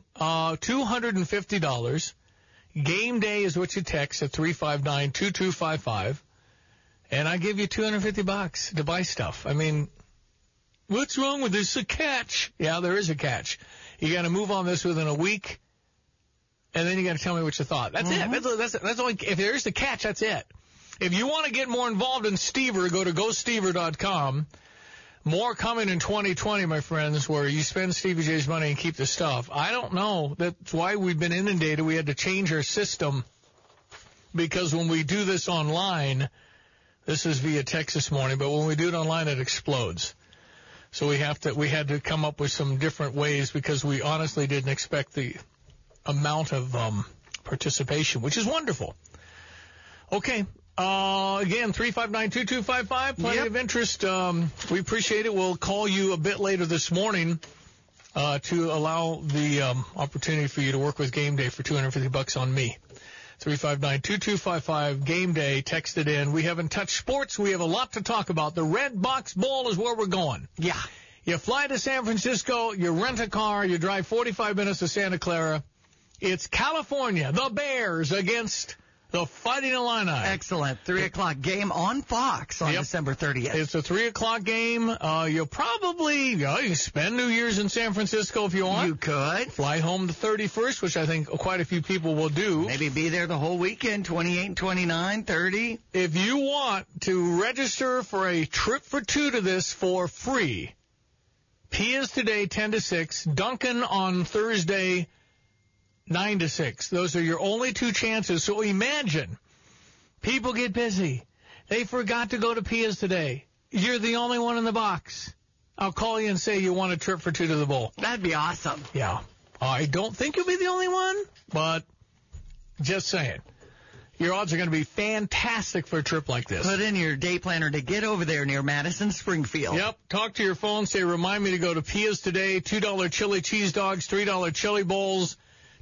$250. Game day is what you text at 359-2255. And I give you $250 to buy stuff. I mean, what's wrong with this? A catch. Yeah, there is a catch. You got to move on this within a week, and then you got to tell me what you thought. That's it. That's only, if there is a catch, that's it. If you want to get more involved in Stever, go to GoStever.com. More coming in 2020, my friends, where you spend Stevie J's money and keep the stuff. I don't know. That's why we've been inundated. We had to change our system because when we do this online, this is via text this morning, but when we do it online, it explodes. So we had to come up with some different ways because we honestly didn't expect the amount of participation, which is wonderful. Okay. Again, 359-2255, plenty of interest. We appreciate it. We'll call you a bit later this morning to allow the opportunity for you to work with Game Day for $250 on me. 359-2255, Game Day, text it in. We haven't touched sports. We have a lot to talk about. The Red Box Bowl is where we're going. Yeah. You fly to San Francisco, you rent a car, you drive 45 minutes to Santa Clara. It's California, the Bears against the Fighting Illini. Excellent. 3 o'clock game on Fox on December 30th. It's a 3 o'clock game. You'll probably you can spend New Year's in San Francisco if you want. You could. Fly home the 31st, which I think quite a few people will do. Maybe be there the whole weekend, 28, 29, 30. If you want to register for a trip for two to this for free, Pia's today 10 to 6, Duncan on Thursday 9 to 6. Those are your only two chances. So imagine, people get busy. They forgot to go to Pia's today. You're the only one in the box. I'll call you and say you want a trip for two to the bowl. That'd be awesome. Yeah. I don't think you'll be the only one, but just saying. Your odds are going to be fantastic for a trip like this. Put in your day planner to get over there near Madison Springfield. Yep. Talk to your phone. Say, remind me to go to Pia's today. $2 chili cheese dogs, $3 chili bowls,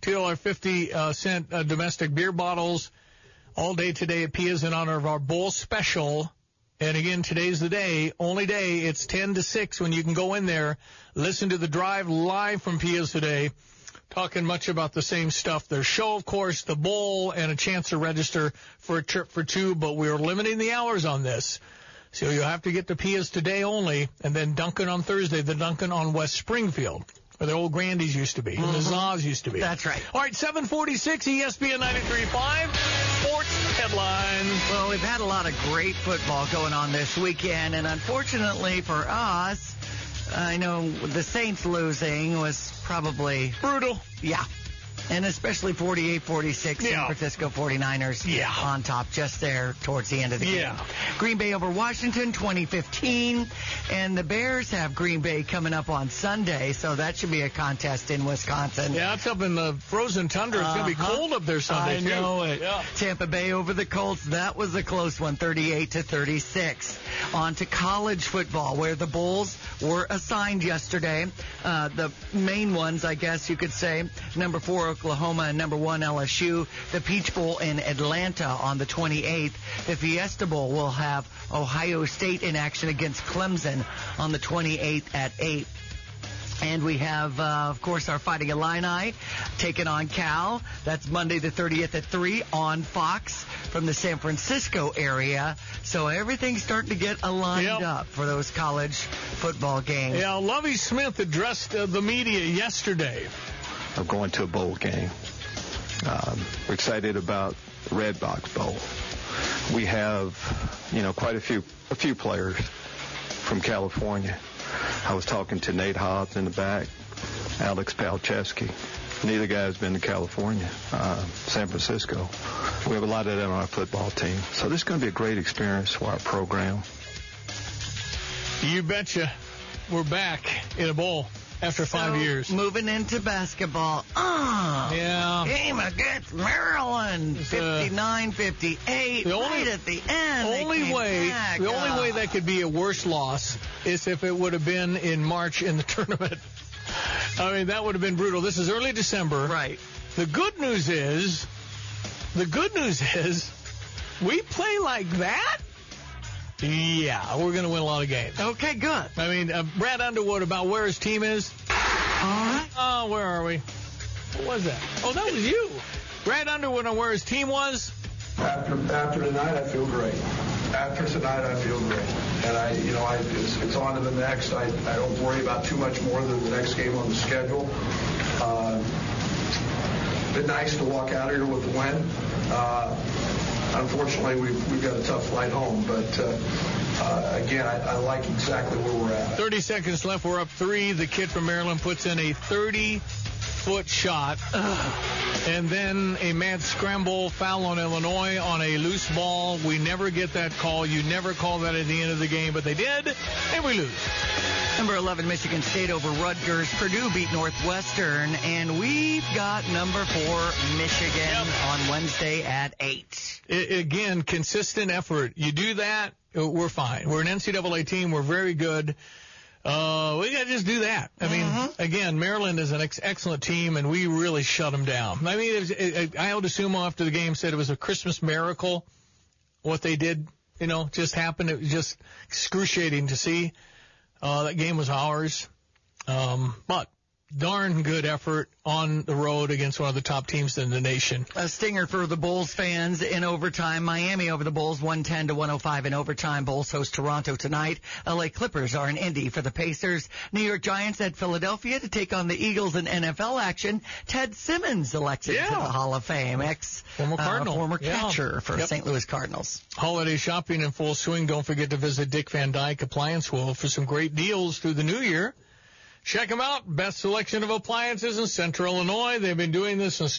$2.50 domestic beer bottles. All day today at Pia's in honor of our bowl special. And again, today's the day, only day. It's 10 to 6 when you can go in there, listen to the drive live from Pia's today. Talking much about the same stuff. Their show, of course, the bowl, and a chance to register for a trip for two, but we're limiting the hours on this. So you'll have to get to Pia's today only, and then Duncan on Thursday, the Duncan on West Springfield, where the old Grandies used to be, and the Zaz used to be. That's right. All right, 746 ESPN 93.5, sports headlines. Well, we've had a lot of great football going on this weekend, and unfortunately for us, I know the Saints losing was probably brutal. Yeah. And especially 48-46, San Francisco 49ers on top just there towards the end of the game. Green Bay over Washington, 2015. And the Bears have Green Bay coming up on Sunday, so that should be a contest in Wisconsin. Yeah, it's up in the frozen tundra. It's going to be cold up there Sunday, I know it. Yeah. Tampa Bay over the Colts. That was a close one, 38-36. On to college football, where the Bulls were assigned yesterday. The main ones, I guess you could say, number 4 Oklahoma, and number 1 LSU. The Peach Bowl in Atlanta on the 28th. The Fiesta Bowl will have Ohio State in action against Clemson on the 28th at 8. And we have, of course, our Fighting Illini taking on Cal. That's Monday the 30th at 3 on Fox from the San Francisco area. So everything's starting to get lined up for those college football games. Yeah, Lovie Smith addressed the media yesterday. Of going to a bowl game. We're excited about the Red Box Bowl. We have, quite a few players from California. I was talking to Nate Hobbs in the back, Alex Palczewski. Neither guy's been to California, San Francisco. We have a lot of them on our football team. So this is going to be a great experience for our program. You betcha. We're back in a bowl after 5 years. Moving into basketball. Game against Maryland. 59-58. Right at the end. The only way that could be a worse loss is if it would have been in March in the tournament. I mean, that would have been brutal. This is early December. Right. The good news is we play like that. Yeah, we're going to win a lot of games. Okay, good. I mean, Brad Underwood about where his team is. All right. Oh, where are we? What was that? Oh, that was you. Brad Underwood on where his team was. After tonight, I feel great. After tonight, I feel great. And it's on to the next. I don't worry about too much more than the next game on the schedule. Been nice to walk out here with a win. Unfortunately, we've got a tough flight home, but again, I like exactly where we're at. 30 seconds left. We're up 3. The kid from Maryland puts in a 30-foot shot, and then a mad scramble foul on Illinois on a loose ball. We never get that call. You never call that at the end of the game, but they did, and we lose. Number 11, Michigan State over Rutgers. Purdue beat Northwestern. And we've got number 4, Michigan on Wednesday at 8. Again, consistent effort. You do that, we're fine. We're an NCAA team. We're very good. We got to just do that. I mean, again, Maryland is an excellent team, and we really shut them down. I mean, Io DeSumo after the game said it was a Christmas miracle what they did, just happened. It was just excruciating to see. That game was ours. But darn good effort on the road against one of the top teams in the nation. A stinger for the Bulls fans in overtime. Miami over the Bulls 110-105 in overtime. Bulls host Toronto tonight. LA Clippers are in Indy for the Pacers. New York Giants at Philadelphia to take on the Eagles in NFL action. Ted Simmons elected to the Hall of Fame. Former Cardinal. Former catcher for St. Louis Cardinals. Holiday shopping in full swing. Don't forget to visit Dick Van Dyke Appliance World for some great deals through the new year. Check them out. Best selection of appliances in Central Illinois. They've been doing this since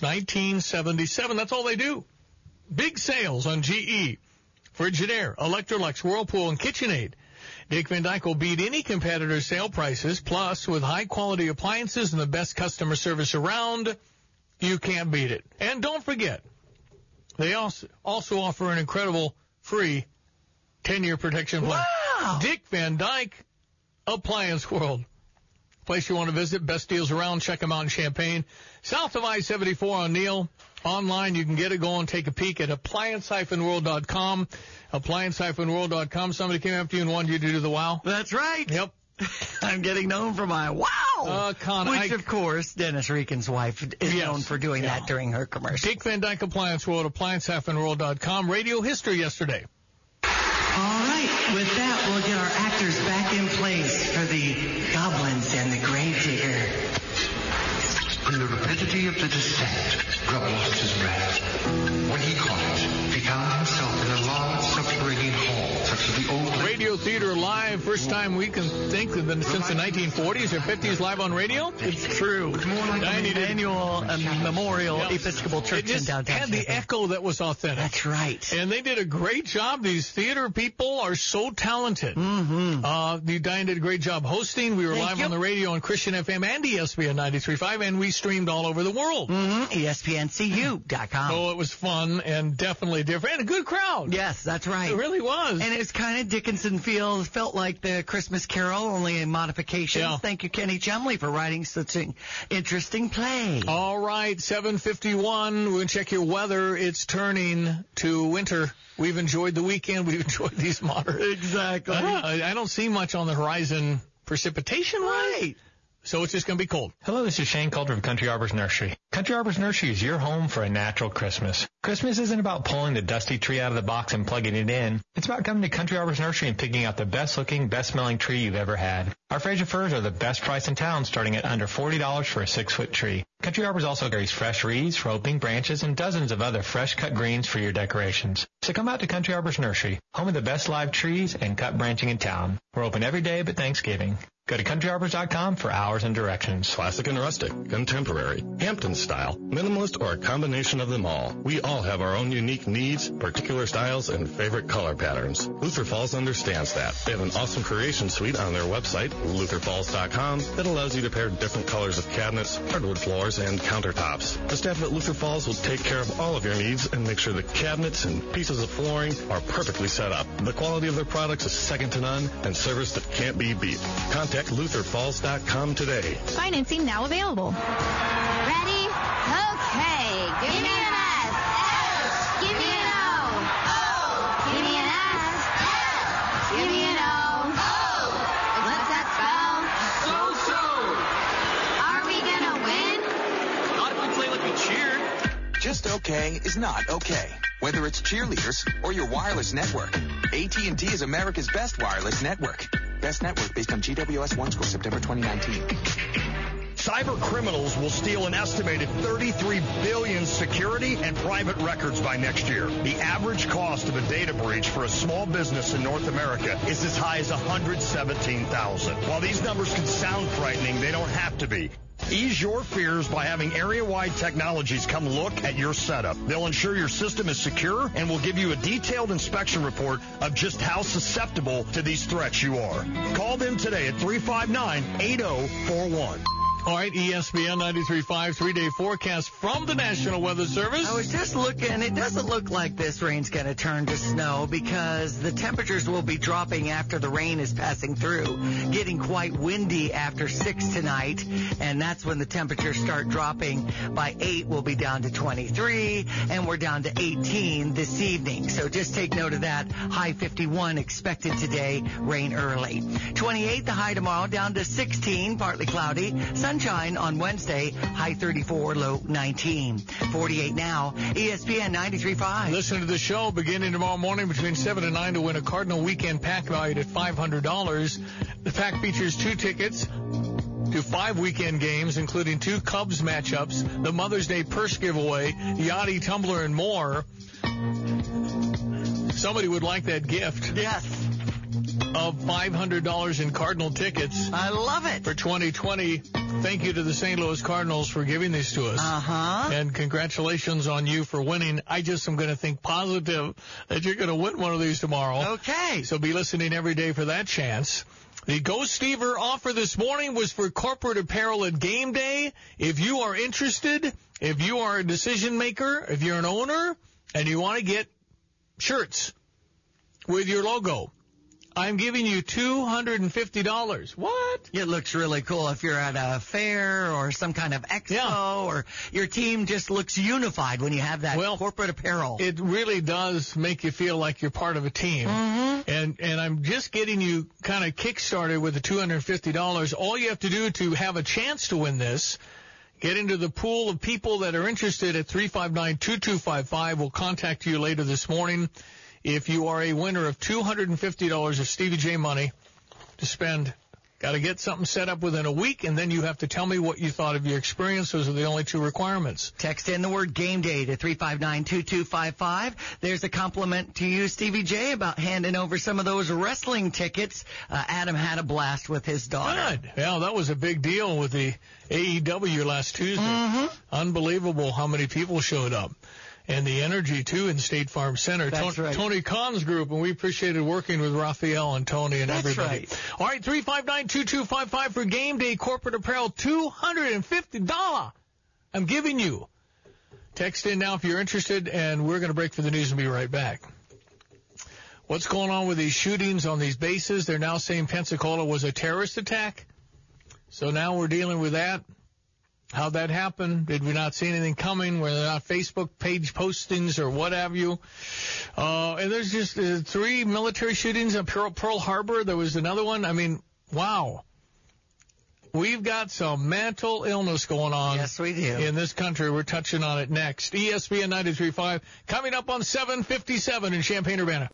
1977. That's all they do. Big sales on GE, Frigidaire, Electrolux, Whirlpool, and KitchenAid. Dick Van Dyke will beat any competitor's sale prices. Plus, with high-quality appliances and the best customer service around, you can't beat it. And don't forget, they also offer an incredible free 10-year protection plan. Wow! Dick Van Dyke Appliance World. Place you want to visit. Best deals around. Check them out in Champaign. South of I-74 on Neal. Online, you can get it going. Take a peek at appliance-world.com. Appliance-world.com. Somebody came after you and wanted you to do the wow. That's right. Yep. I'm getting known for my wow. Which, of course, Dennis Reekin's wife is known for doing that during her commercial. Dick Van Dyke Appliance World. Appliance-world.com. Radio history yesterday. All right, with that, we'll get our actors back in place for the Goblins and the Gravedigger. In the rapidity of the descent, Grubb lost his breath. When he caught it, he found himself in a large subterranean hall, such as the old... Radio Theater Live, first time we can think of it since the 1940s or 50s live on radio. It's true. Annual Memorial Episcopal Church in downtown. It had the echo that was authentic. That's right. And they did a great job. These theater people are so talented. Diane did a great job hosting. We were live on the radio on Christian FM and ESPN 93.5, and we streamed all over the world. ESPNCU.com. Oh, it was fun and definitely different. And a good crowd. Yes, that's right. It really was. And it's kind of Dickinson felt like the Christmas Carol, only in modifications. Yeah. Thank you, Kenny Chumley, for writing such interesting play. All right, 7:51. We're going to check your weather. It's turning to winter. We've enjoyed the weekend. We've enjoyed these moderate. Exactly. I don't see much on the horizon precipitation-wise. Right. So it's just going to be cold. Hello, this is Shane Calder of Country Arbors Nursery. Country Arbors Nursery is your home for a natural Christmas. Christmas isn't about pulling the dusty tree out of the box and plugging it in. It's about coming to Country Arbors Nursery and picking out the best-looking, best-smelling tree you've ever had. Our Fraser firs are the best price in town, starting at under $40 for a 6-foot tree. Country Arbors also carries fresh wreaths, roping, branches, and dozens of other fresh-cut greens for your decorations. So come out to Country Arbors Nursery, home of the best live trees and cut branching in town. We're open every day but Thanksgiving. Go to countryarbors.com for hours and directions. Classic and rustic, contemporary, Hampton style, minimalist, or a combination of them all. We all have our own unique needs, particular styles, and favorite color patterns. Luther Falls understands that. They have an awesome creation suite on their website, lutherfalls.com, that allows you to pair different colors of cabinets, hardwood floors, and countertops. The staff at Luther Falls will take care of all of your needs and make sure the cabinets and pieces of flooring are perfectly set up. The quality of their products is second to none and service that can't be beat. Contact lutherfalls.com today. Financing now available. Ready? Okay. Give me an S. S. Give me an O. O. Give me an S. S. Give me an O. O. What's that spell? So-so. Are we gonna win? Not if we play like we cheer. Just okay is not okay. Whether it's cheerleaders or your wireless network, AT&T is America's best wireless network. Best network based on GWS One Score, September 2019. Cyber criminals will steal an estimated 33 billion security and private records by next year. The average cost of a data breach for a small business in North America is as high as $117,000. While these numbers can sound frightening, they don't have to be. Ease your fears by having area-wide technologies come look at your setup. They'll ensure your system is secure and will give you a detailed inspection report of just how susceptible to these threats you are. Call them today at 359-8041. All right, ESPN 93.5 3-day forecast from the National Weather Service. I was just looking. It doesn't look like this rain's going to turn to snow because the temperatures will be dropping after the rain is passing through, getting quite windy after 6 tonight, and that's when the temperatures start dropping. By 8, we'll be down to 23, and we're down to 18 this evening. So just take note of that. High 51 expected today, rain early. 28, the high tomorrow, down to 16, partly cloudy. Sunshine on Wednesday, high 34, low 19. 48 now, ESPN 93.5. Listen to the show beginning tomorrow morning between 7 and 9 to win a Cardinal weekend pack valued at $500. The pack features 2 tickets to 5 weekend games, including 2 Cubs matchups, the Mother's Day purse giveaway, Yachty tumbler, and more. Somebody would like that gift. Yes. Of $500 in Cardinal tickets. I love it. For 2020. Thank you to the St. Louis Cardinals for giving these to us. Uh-huh. And congratulations on you for winning. I just am going to think positive that you're going to win one of these tomorrow. Okay. So be listening every day for that chance. The Go Stever offer this morning was for corporate apparel at game day. If you are interested, if you are a decision maker, if you're an owner, and you want to get shirts with your logo, I'm giving you $250. What? It looks really cool if you're at a fair or some kind of expo or your team just looks unified when you have that corporate apparel. It really does make you feel like you're part of a team. Mm-hmm. And I'm just getting you kind of kick-started with the $250. All you have to do to have a chance to win this, get into the pool of people that are interested at 359-2255. We'll contact you later this morning. If you are a winner of $250 of Stevie J money to spend, got to get something set up within a week, and then you have to tell me what you thought of your experience. Those are the only 2 requirements. Text in the word game day to 359-2255. There's a compliment to you, Stevie J, about handing over some of those wrestling tickets. Adam had a blast with his daughter. Good. Yeah, that was a big deal with the AEW last Tuesday. Mm-hmm. Unbelievable how many people showed up. And the energy, too, in State Farm Center. That's right. Tony Khan's group, and we appreciated working with Raphael and Tony and everybody. Right. All right, 359-2255 for Game Day Corporate Apparel, $250. I'm giving you. Text in now if you're interested, and we're going to break for the news and be right back. What's going on with these shootings on these bases? They're now saying Pensacola was a terrorist attack. So now we're dealing with that. How'd that happen? Did we not see anything coming? Were there not Facebook page postings or what have you? And there's just 3 military shootings at Pearl Harbor. There was another one. I mean, wow. We've got some mental illness going on. Yes, we do. In this country. We're touching on it next. ESPN 93.5 coming up on 7:57 in Champaign-Urbana.